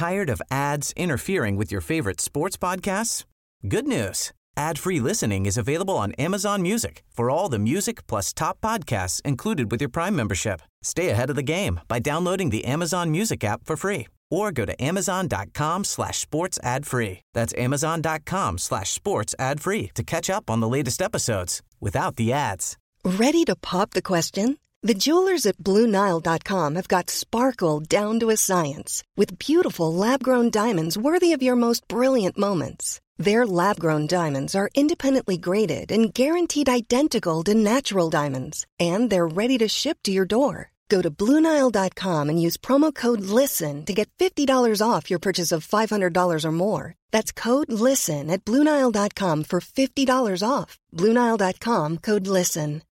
Tired of ads interfering with your favorite sports podcasts? Good news. Ad-free listening is available on Amazon Music for all the music plus top podcasts included with your Prime membership. Stay ahead of the game by downloading the Amazon Music app for free or go to amazon.com/sports ad free. That's amazon.com/sports ad free to catch up on the latest episodes without the ads. Ready to pop the question? The jewelers at BlueNile.com have got sparkle down to a science with beautiful lab-grown diamonds worthy of your most brilliant moments. Their lab-grown diamonds are independently graded and guaranteed identical to natural diamonds, and they're ready to ship to your door. Go to BlueNile.com and use promo code LISTEN to get $50 off your purchase of $500 or more. That's code LISTEN at BlueNile.com for $50 off. BlueNile.com, code LISTEN.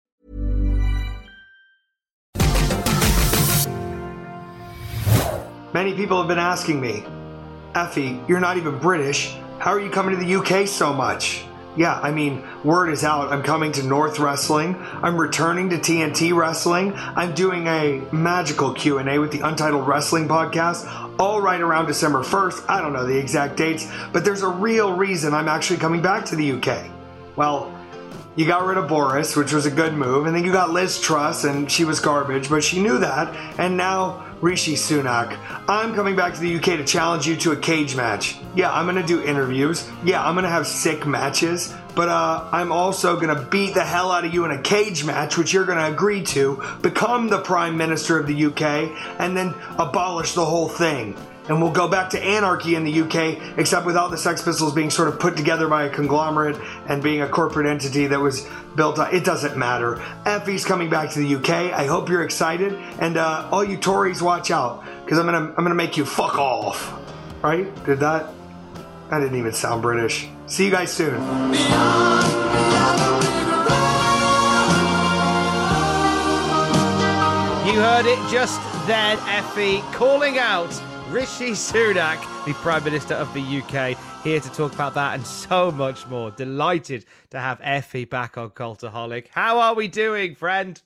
Many people have been asking me, Effie, you're not even British. How are you coming to the UK so much? Yeah, I mean, word is out. I'm coming to North Wrestling. I'm returning to TNT Wrestling. I'm doing a magical Q&A with the Untitled Wrestling Podcast, all right around December 1st. I don't know the exact dates, but there's a real reason I'm actually coming back to the UK. Well, you got rid of Boris, which was a good move, and then you got Liz Truss, and she was garbage, but she knew that, and now Rishi Sunak. I'm coming back to the UK to challenge you to a cage match. Yeah, I'm gonna do interviews. Yeah, I'm gonna have sick matches, but I'm also gonna beat the hell out of you in a cage match, which you're gonna agree to, become the Prime Minister of the UK, and then abolish the whole thing. And we'll go back to anarchy in the UK, except without the Sex Pistols being sort of put together by a conglomerate and being a corporate entity that was built on. It doesn't matter. Effie's coming back to the UK. I hope you're excited. And all you Tories, watch out, because I'm gonna make you fuck off. Right? Did that? That didn't even sound British. See you guys soon. You heard it just then, Effie, calling out Rishi Sunak, the Prime Minister of the UK, here to talk about that and so much more. Delighted to have Effie back on Cultaholic. How are we doing, friend?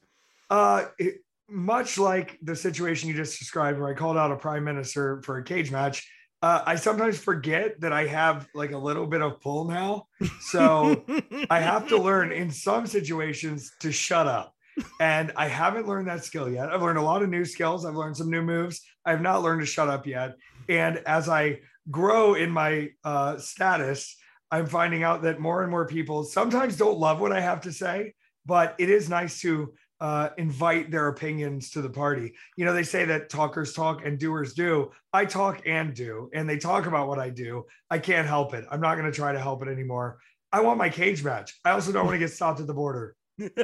Much like the situation you just described where I called out a Prime Minister for a cage match, I sometimes forget that I have like a little bit of pull now. So I have to learn in some situations to shut up. And I haven't learned that skill yet. I've learned a lot of new skills. I've learned some new moves. I've not learned to shut up yet. And as I grow in my status, I'm finding out that more and more people sometimes don't love what I have to say, but it is nice to invite their opinions to the party. You know, they say that talkers talk and doers do. I talk and do, and they talk about what I do. I can't help it. I'm not going to try to help it anymore. I want my cage match. I also don't want to get stopped at the border.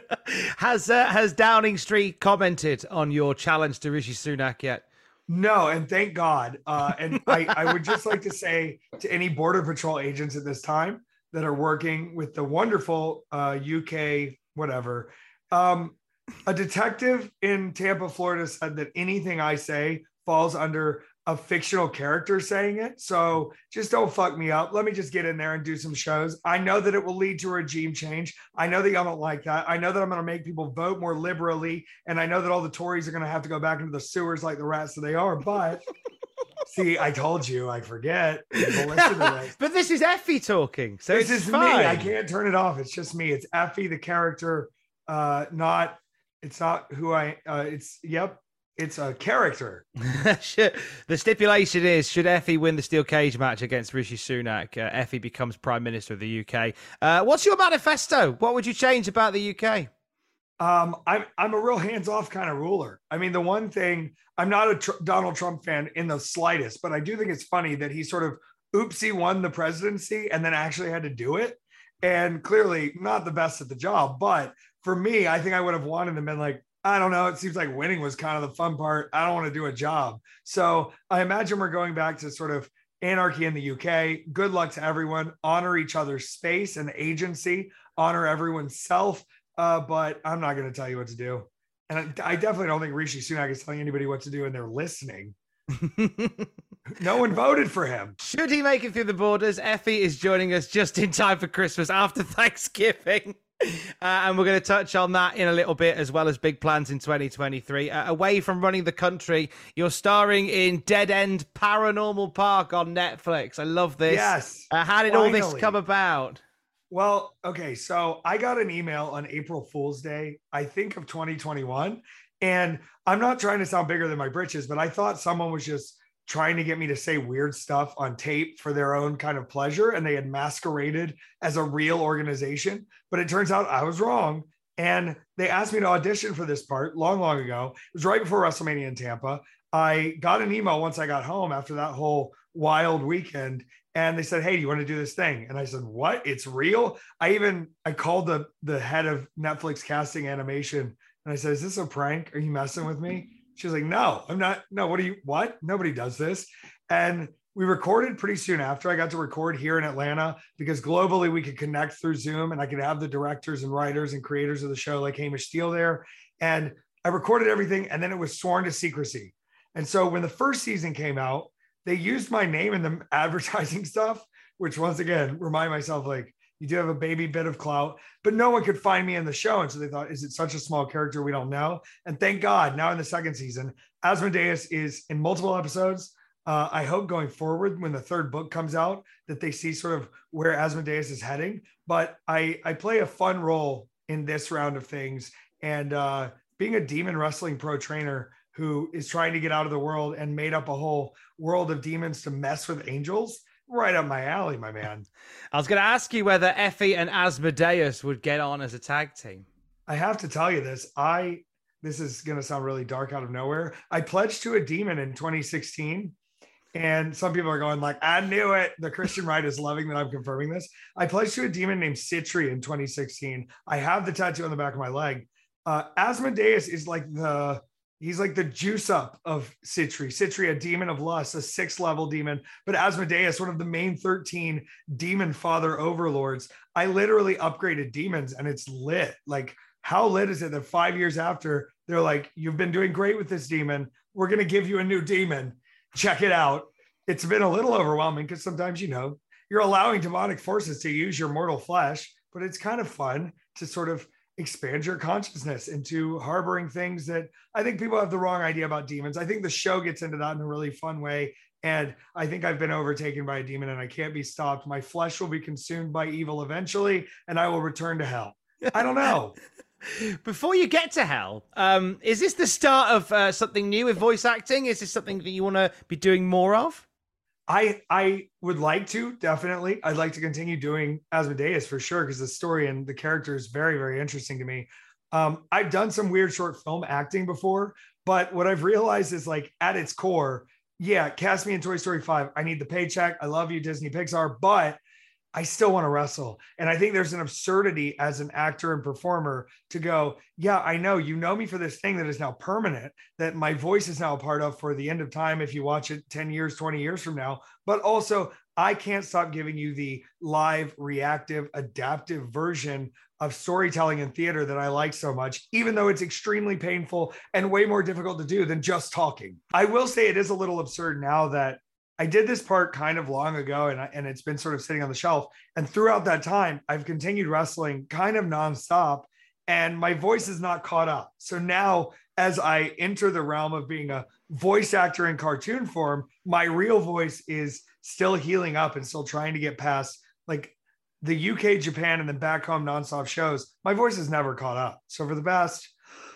Has Downing Street commented on your challenge to Rishi Sunak yet? No, and thank God. And I would just like to say to any Border Patrol agents at this time that are working with the wonderful UK, whatever, a detective in Tampa, Florida said that anything I say falls under a fictional character saying it. So just don't fuck me up. Let me just get in there and do some shows. I know that it will lead to a regime change. I know that y'all don't like that. I know that I'm going to make people vote more liberally. And I know that all the Tories are going to have to go back into the sewers like the rats that they are. But see, I told you, I forget. But this is Effie talking. So this is fine. me. I can't turn it off. It's just me. It's Effie, the character. It's not who I, it's a character. The stipulation is, should Effie win the steel cage match against Rishi Sunak, Effie becomes Prime Minister of the UK. What's your manifesto? What would you change about the UK? I'm a real hands-off kind of ruler. I mean, the one thing, I'm not a Donald Trump fan in the slightest, but I do think it's funny that he sort of oopsie won the presidency and then actually had to do it. And clearly not the best at the job. But for me, I think I would have won and then been like, I don't know. It seems like winning was kind of the fun part. I don't want to do a job. So I imagine we're going back to sort of anarchy in the UK. Good luck to everyone. Honor each other's space and agency. Honor everyone's self. But I'm not going to tell you what to do. And I definitely don't think Rishi Sunak is telling anybody what to do and they're listening. No one voted for him. Should he make it through the borders? Effie is joining us just in time for Christmas after Thanksgiving. And we're going to touch on that in a little bit, as well as big plans in 2023. Away from running the country, you're starring in Dead End Paranormal Park on Netflix. I love this. Yes. How did all this come about? Well, okay, so I got an email on April Fool's Day, I think of 2021. And I'm not trying to sound bigger than my britches, but I thought someone was just trying to get me to say weird stuff on tape for their own kind of pleasure. And they had masqueraded as a real organization. But it turns out I was wrong. And they asked me to audition for this part long, long ago. It was right before WrestleMania in Tampa. I got an email once I got home after that whole wild weekend. And they said, "Hey, do you want to do this thing?" And I said, "What? It's real?" I called the head of Netflix casting animation. And I said, "Is this a prank? Are you messing with me?" She was like, "No, I'm not. No, what? Nobody does this." And we recorded pretty soon after. I got to record here in Atlanta because globally we could connect through Zoom, and I could have the directors and writers and creators of the show like Hamish Steele there. And I recorded everything, and then it was sworn to secrecy. And so when the first season came out, they used my name in the advertising stuff, which once again, remind myself, like, you do have a baby bit of clout, but no one could find me in the show. And so they thought, is it such a small character we don't know? And thank God, now in the second season, Asmodeus is in multiple episodes. I hope going forward, when the third book comes out, that they see sort of where Asmodeus is heading. But I play a fun role in this round of things. And being a demon wrestling pro trainer who is trying to get out of the world and made up a whole world of demons to mess with angels, right up my alley, my man. I was going to ask you whether Effie and Asmodeus would get on as a tag team. I have to tell you this. This is going to sound really dark out of nowhere. I pledged to a demon in 2016. And some people are going like, "I knew it." The Christian right is loving that I'm confirming this. I pledged to a demon named Citri in 2016. I have the tattoo on the back of my leg. Asmodeus is like he's like the juice up of Citri. Citri, a demon of lust, a 6th level demon, but Asmodeus, one of the main 13 demon father overlords. I literally upgraded demons and it's lit. Like, how lit is it that 5 years after they're like, "You've been doing great with this demon. We're going to give you a new demon. Check it out." It's been a little overwhelming because sometimes, you're allowing demonic forces to use your mortal flesh, but it's kind of fun to sort of expand your consciousness into harboring things that I think people have the wrong idea about demons. I think the show gets into that in a really fun way. And I think I've been overtaken by a demon and I can't be stopped. My flesh will be consumed by evil eventually, and I will return to hell. I don't know. Before you get to hell, is this the start of something new with voice acting? Is this something that you want to be doing more of? I would like to, definitely. I'd like to continue doing Asmodeus for sure, because the story and the character is very, very interesting to me. I've done some weird short film acting before, but what I've realized is, like, at its core, yeah, cast me in Toy Story 5. I need the paycheck. I love you, Disney Pixar, but I still want to wrestle. And I think there's an absurdity as an actor and performer to go, yeah, I know you know me for this thing that is now permanent, that my voice is now a part of for the end of time if you watch it 10 years, 20 years from now. But also, I can't stop giving you the live, reactive, adaptive version of storytelling in theater that I like so much, even though it's extremely painful and way more difficult to do than just talking. I will say it is a little absurd now that I did this part kind of long ago, and it's been sort of sitting on the shelf. And throughout that time, I've continued wrestling kind of nonstop, and my voice is not caught up. So now, as I enter the realm of being a voice actor in cartoon form, my real voice is still healing up and still trying to get past, like, the UK, Japan, and then back home nonstop shows. My voice has never caught up. So for the past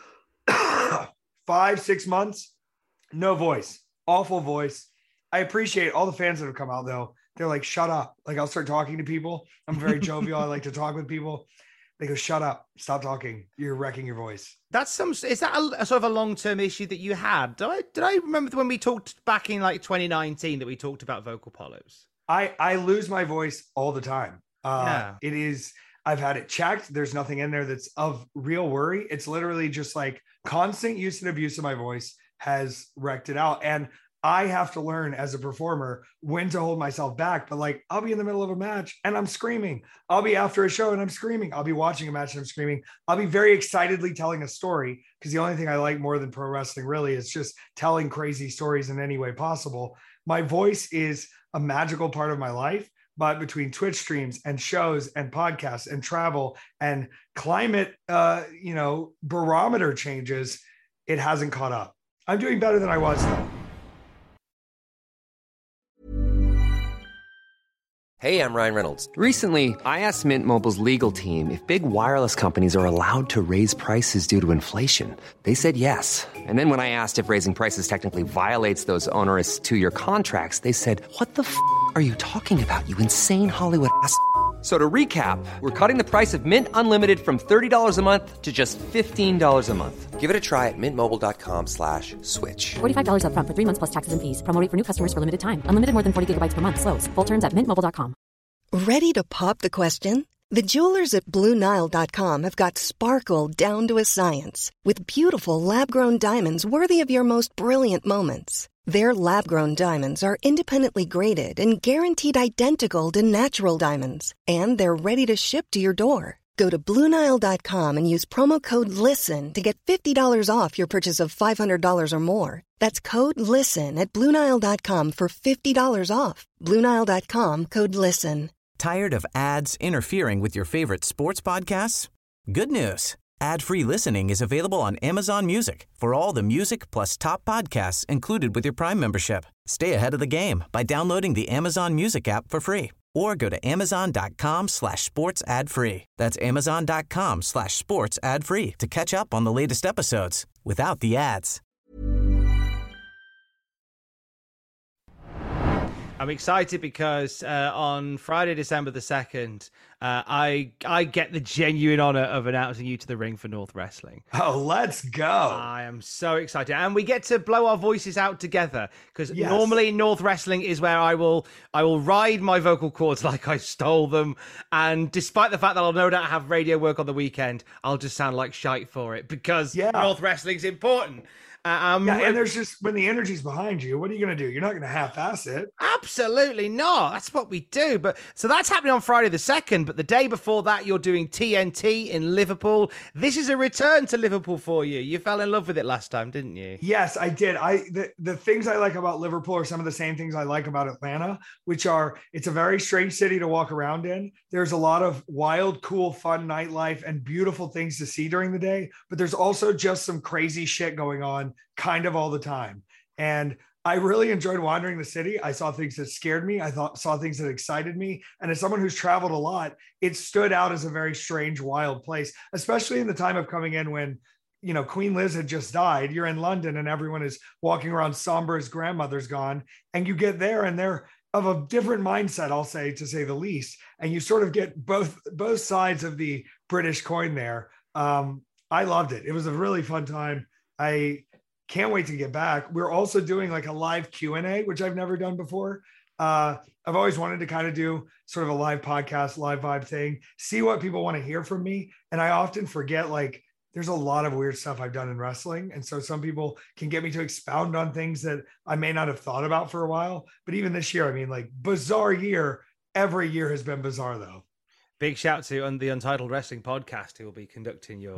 5-6 months, no voice, awful voice. I appreciate all the fans that have come out, though. They're like, "Shut up." Like, I'll start talking to people. I'm very jovial. I like to talk with people. They go, "Shut up. Stop talking. You're wrecking your voice." Is that a sort of a long-term issue that you had? Did I remember when we talked back in like 2019 that we talked about vocal polyps? I lose my voice all the time. Yeah. It is, I've had it checked. There's nothing in there that's of real worry. It's literally just like constant use and abuse of my voice has wrecked it out. And I have to learn as a performer when to hold myself back. But, like, I'll be in the middle of a match and I'm screaming. I'll be after a show and I'm screaming. I'll be watching a match and I'm screaming. I'll be very excitedly telling a story, because the only thing I like more than pro wrestling really is just telling crazy stories in any way possible. My voice is a magical part of my life, but between Twitch streams and shows and podcasts and travel and climate, barometer changes, it hasn't caught up. I'm doing better than I was though. Hey, I'm Ryan Reynolds. Recently, I asked Mint Mobile's legal team if big wireless companies are allowed to raise prices due to inflation. They said yes. And then when I asked if raising prices technically violates those onerous 2-year contracts, they said, "What the f*** are you talking about, you insane Hollywood ass?" So to recap, we're cutting the price of Mint Unlimited from $30 a month to just $15 a month. Give it a try at mintmobile.com/switch. $45 up front for 3 months plus taxes and fees. Promo rate for new customers for limited time. Unlimited more than 40 gigabytes per month. Slows full terms at mintmobile.com. Ready to pop the question? The jewelers at BlueNile.com have got sparkle down to a science with beautiful lab-grown diamonds worthy of your most brilliant moments. Their lab-grown diamonds are independently graded and guaranteed identical to natural diamonds, and they're ready to ship to your door. Go to BlueNile.com and use promo code LISTEN to get $50 off your purchase of $500 or more. That's code LISTEN at BlueNile.com for $50 off. BlueNile.com, code LISTEN. Tired of ads interfering with your favorite sports podcasts? Good news. Ad-free listening is available on Amazon Music for all the music plus top podcasts included with your Prime membership. Stay ahead of the game by downloading the Amazon Music app for free or go to amazon.com/sports ad free. That's amazon.com/sports ad free to catch up on the latest episodes without the ads. I'm excited because on Friday, December the 2nd, I get the genuine honor of announcing you to the ring for North Wrestling. Oh, let's go. I am so excited. And we get to blow our voices out together because normally North Wrestling is where I will ride my vocal cords like I stole them. And despite the fact that I'll no doubt have radio work on the weekend, I'll just sound like shite for it because North Wrestling's important. And there's just, when the energy's behind you, what are you going to do? You're not going to half-ass it. Absolutely not. That's what we do. But so that's happening on Friday the 2nd. But the day before that, you're doing TNT in Liverpool. This is a return to Liverpool for you. You fell in love with it last time, didn't you? Yes, I did. The things I like about Liverpool are some of the same things I like about Atlanta, which are, it's a very strange city to walk around in. There's a lot of wild, cool, fun nightlife and beautiful things to see during the day. But there's also just some crazy shit going on kind of all the time. And I really enjoyed wandering the city. I saw things that scared me. Saw things that excited me. And as someone who's traveled a lot, it stood out as a very strange, wild place, especially in the time of coming in when, Queen Liz had just died. You're in London and everyone is walking around somber as grandmother's gone. And you get there and they're of a different mindset, I'll say, to say the least. And you sort of get both sides of the British coin there. I loved it. It was a really fun time. I can't wait to get back. We're also doing like a live Q&A, which I've never done before. I've always wanted to kind of do sort of a live podcast, live vibe thing, see what people want to hear from me. And I often forget, like, there's a lot of weird stuff I've done in wrestling. And so some people can get me to expound on things that I may not have thought about for a while. But even this year, I mean, like, bizarre year. Every year has been bizarre, though. Big shout to on the Untitled Wrestling podcast, who will be conducting your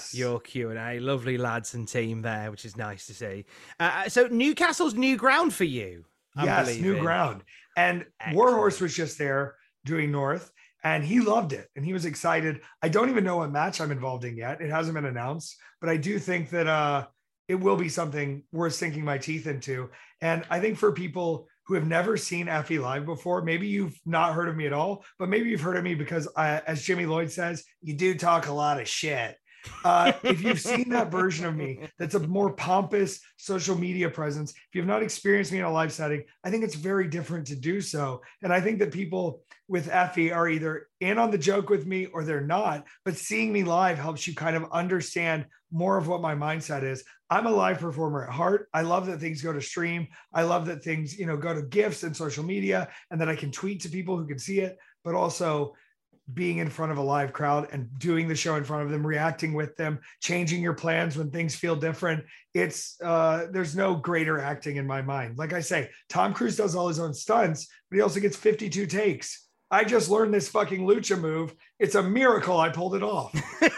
Q&A. Lovely lads and team there, which is nice to see. So Newcastle's new ground for you. Yes, new ground. And excellent. Warhorse was just there doing North, and he loved it, and he was excited. I don't even know what match I'm involved in yet. It hasn't been announced, but I do think that it will be something worth sinking my teeth into. And I think for people who have never seen Effie live before, maybe you've not heard of me at all, but maybe you've heard of me because, as Jimmy Lloyd says, you do talk a lot of shit. If you've seen that version of me, that's a more pompous social media presence. If you've not experienced me in a live setting, I think it's very different to do so. And I think that people with Effie are either in on the joke with me or they're not, but seeing me live helps you kind of understand more of what my mindset is. I'm a live performer at heart. I love that things go to stream. I love that things, go to GIFs and social media, and that I can tweet to people who can see it, but also being in front of a live crowd and doing the show in front of them, reacting with them, changing your plans when things feel different. It's there's no greater acting in my mind. Like I say, Tom Cruise does all his own stunts, but he also gets 52 takes. I just learned this fucking lucha move. It's a miracle I pulled it off.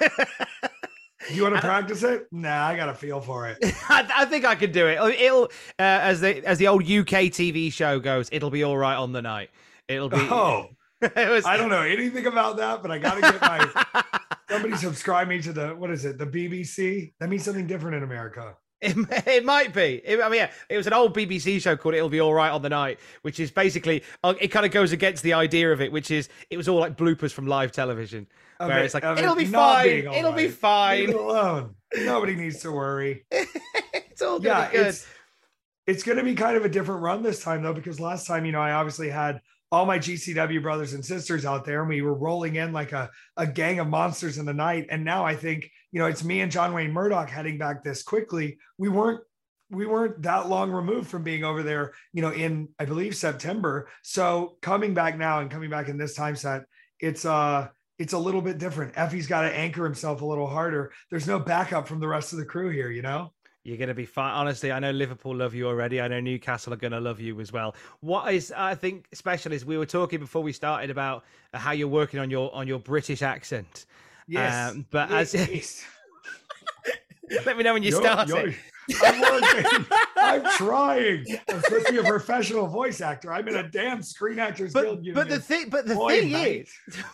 You want to practice it? Nah, I got a feel for it. I think I could do it. It'll as the old UK TV show goes, it'll be all right on the night. It'll be. Oh, it was, I don't know anything about that, but I got to get my. Somebody subscribe me to the, what is it? The BBC? That means something different in America. It might be. It was an old BBC show called "It'll Be All Right on the Night," which is basically it kind of goes against the idea of it, which is it was all like bloopers from live television, where it's like it'll be fine, it'll be fine. Leave it alone. Nobody needs to worry. It's all gonna be good. It's going to be kind of a different run this time though, because last time, I obviously had all my GCW brothers and sisters out there, and we were rolling in like a gang of monsters in the night. And now I think, it's me and John Wayne Murdoch heading back this quickly. We weren't that long removed from being over there, in, I believe, September. So coming back now and coming back in this time set, it's a little bit different. Effie's got to anchor himself a little harder. There's no backup from the rest of the crew here, You're going to be fine. Honestly, I know Liverpool love you already. I know Newcastle are going to love you as well. What is, I think, special is we were talking before we started about how you're working on your British accent. Yes. But yes. Let me know when you start it. I'm working. I'm trying. I'm supposed to be a professional voice actor. I'm in a damn Screen Actors Guild union. But the thing is...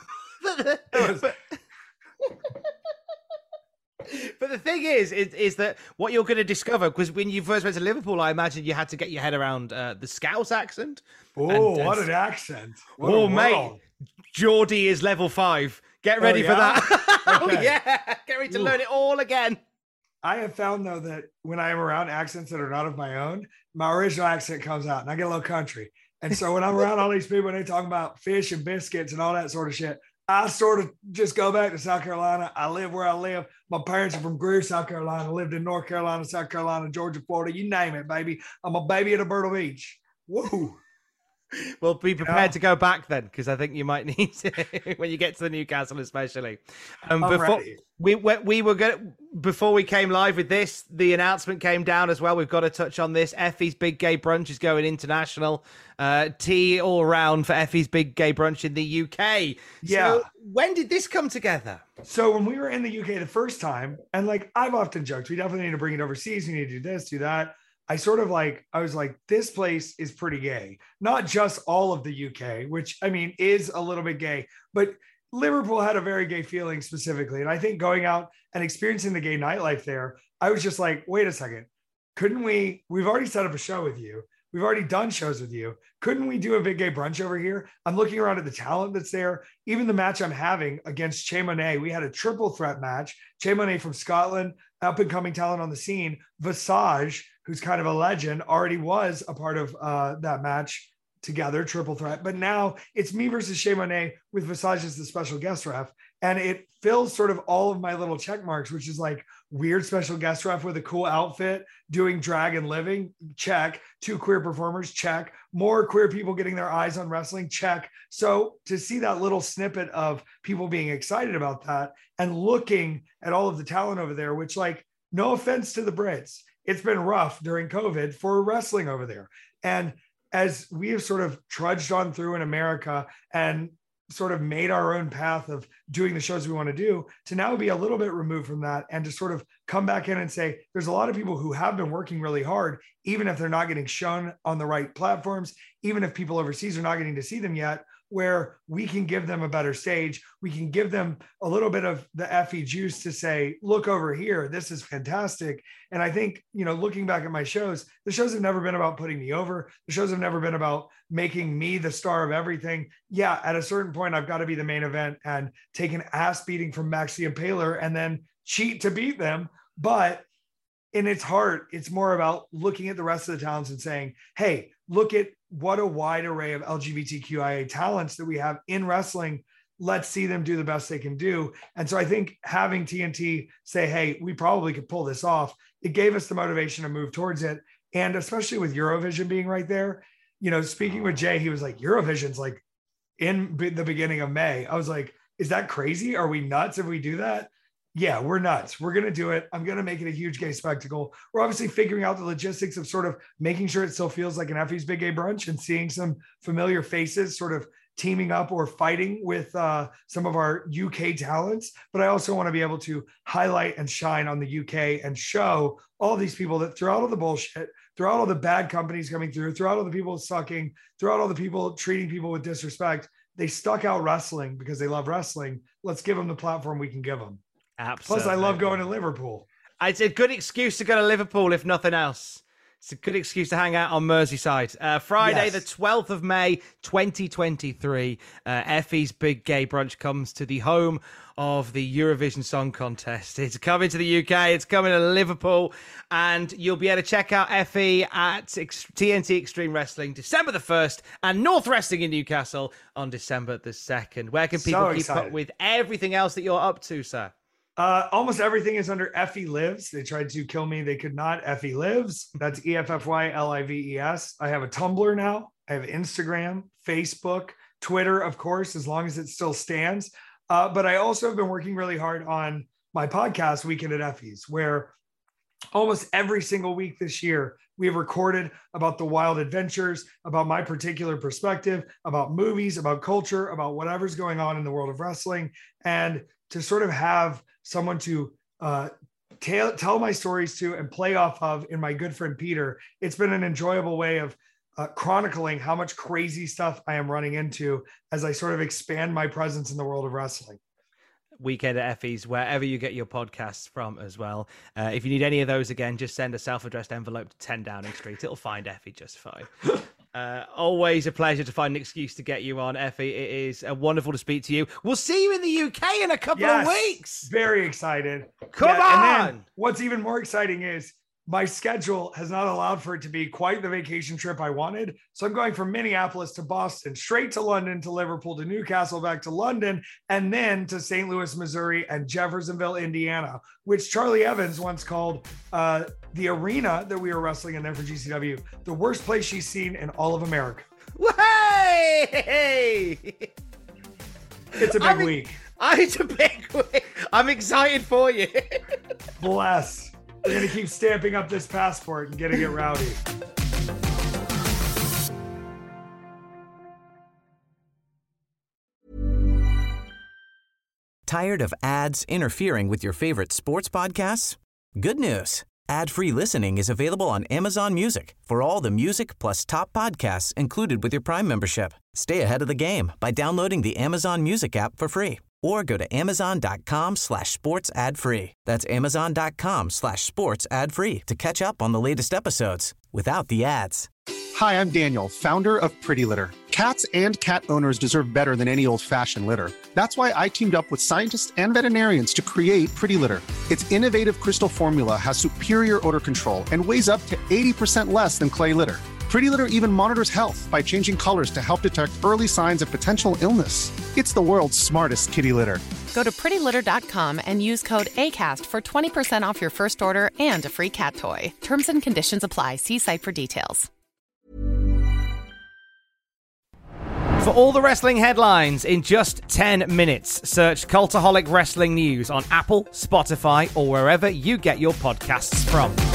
But the thing is that what you're going to discover, because when you first went to Liverpool, I imagine you had to get your head around the Scouse accent. Oh, what an accent. Mate, Geordie is level 5. Get ready for that. Oh, yeah. Get ready to learn it all again. I have found, though, that when I am around accents that are not of my own, my original accent comes out, and I get a little country. And so when I'm around all these people and they talk about fish and biscuits and all that sort of shit, I sort of just go back to South Carolina. I live where I live. My parents are from Greer, South Carolina. I lived in North Carolina, South Carolina, Georgia, Florida. You name it, baby. I'm a baby at a Myrtle Beach. Woo. Well, be prepared to go back then, because I think you might need to when you get to the Newcastle, especially. Before we came live with this, the announcement came down as well. We've got to touch on this. Effie's Big Gay Brunch is going international. Tea all around for Effie's Big Gay Brunch in the UK. Yeah. So when did this come together? So when we were in the UK the first time, and like I've often joked, we definitely need to bring it overseas. We need to do this, do that. I was like, this place is pretty gay. Not just all of the UK, which I mean is a little bit gay, but Liverpool had a very gay feeling specifically. And I think going out and experiencing the gay nightlife there, I was just like, wait a second, we've already set up a show with you. We've already done shows with you. Couldn't we do a big gay brunch over here? I'm looking around at the talent that's there. Even the match I'm having against Che Monet, we had a triple threat match. Che Monet from Scotland, up and coming talent on the scene. Visage, who's kind of a legend, already was a part of that match together, triple threat. But now it's me versus Che Monet with Visage as the special guest ref. And it fills sort of all of my little check marks, which is like weird special guest ref with a cool outfit, doing drag and living, check. 2 queer performers, check. More queer people getting their eyes on wrestling, check. So to see that little snippet of people being excited about that and looking at all of the talent over there, which, like, no offense to the Brits, it's been rough during COVID for wrestling over there. And as we have sort of trudged on through in America and sort of made our own path of doing the shows we want to do, to now be a little bit removed from that and to sort of come back in and say, there's a lot of people who have been working really hard, even if they're not getting shown on the right platforms, even if people overseas are not getting to see them yet, where we can give them a better stage. We can give them a little bit of the Effie juice to say, look over here, this is fantastic. And I think, looking back at my shows, the shows have never been about putting me over. The shows have never been about making me the star of everything. Yeah, at a certain point, I've got to be the main event and take an ass beating from Max the Impaler and then cheat to beat them. But in its heart, it's more about looking at the rest of the talents and saying, hey, look at what a wide array of LGBTQIA talents that we have in wrestling. Let's see them do the best they can do. And so I think having TNT say, hey, we probably could pull this off, it gave us the motivation to move towards it. And especially with Eurovision being right there, speaking with Jay, he was like, Eurovision's like in the beginning of May. I was like, is that crazy? Are we nuts if we do that? Yeah, we're nuts. We're going to do it. I'm going to make it a huge gay spectacle. We're obviously figuring out the logistics of sort of making sure it still feels like an Effie's Big Gay Brunch and seeing some familiar faces sort of teaming up or fighting with some of our UK talents. But I also want to be able to highlight and shine on the UK and show all these people that through all of the bullshit, throughout all the bad companies coming through, throughout all the people sucking, throughout all the people treating people with disrespect, they stuck out wrestling because they love wrestling. Let's give them the platform we can give them. Absolutely. Plus, I love going to Liverpool. It's a good excuse to go to Liverpool, if nothing else. It's a good excuse to hang out on Merseyside. Friday, the 12th of May, 2023, Effie's Big Gay Brunch comes to the home of the Eurovision Song Contest. It's coming to the UK. It's coming to Liverpool. And you'll be able to check out Effie at TNT Extreme Wrestling December the 1st and North Wrestling in Newcastle on December the 2nd. Where can people keep up with everything else that you're up to, sir? Almost everything is under Effie Lives. They tried to kill me. They could not. Effie Lives. That's EFFYLIVES. I have a Tumblr now. I have Instagram, Facebook, Twitter, of course, as long as it still stands. But I also have been working really hard on my podcast, Weekend at Effie's, where almost every single week this year, we have recorded about the wild adventures, about my particular perspective, about movies, about culture, about whatever's going on in the world of wrestling. And to sort of have someone to tell my stories to and play off of in my good friend Peter, it's been an enjoyable way of chronicling how much crazy stuff I am running into as I sort of expand my presence in the world of wrestling. Weekend at Effie's, wherever you get your podcasts from as well. If you need any of those, again, just send a self-addressed envelope to 10 Downing Street. It'll find Effie just fine. Always a pleasure to find an excuse to get you on, Effie. It is wonderful to speak to you. We'll see you in the UK in a couple of weeks. Very excited. Come on! And then what's even more exciting is my schedule has not allowed for it to be quite the vacation trip I wanted. So I'm going from Minneapolis to Boston, straight to London, to Liverpool, to Newcastle, back to London, and then to St. Louis, Missouri, and Jeffersonville, Indiana, which Charlie Evans once called the arena that we were wrestling in there for GCW, the worst place she's seen in all of America. Hey! It's a big week. It's a big week. I'm excited for you. Bless. We're going to keep stamping up this passport and getting it rowdy. Tired of ads interfering with your favorite sports podcasts? Good news. Ad-free listening is available on Amazon Music for all the music plus top podcasts included with your Prime membership. Stay ahead of the game by downloading the Amazon Music app for free or go to amazon.com/sports ad free. That's amazon.com/sports ad free to catch up on the latest episodes without the ads. Hi, I'm Daniel, founder of Pretty Litter. Cats and cat owners deserve better than any old-fashioned litter. That's why I teamed up with scientists and veterinarians to create Pretty Litter. Its innovative crystal formula has superior odor control and weighs up to 80% less than clay litter. Pretty Litter even monitors health by changing colors to help detect early signs of potential illness. It's the world's smartest kitty litter. Go to prettylitter.com and use code ACAST for 20% off your first order and a free cat toy. Terms and conditions apply. See site for details. For all the wrestling headlines in just 10 minutes, search Cultaholic Wrestling News on Apple, Spotify, or wherever you get your podcasts from.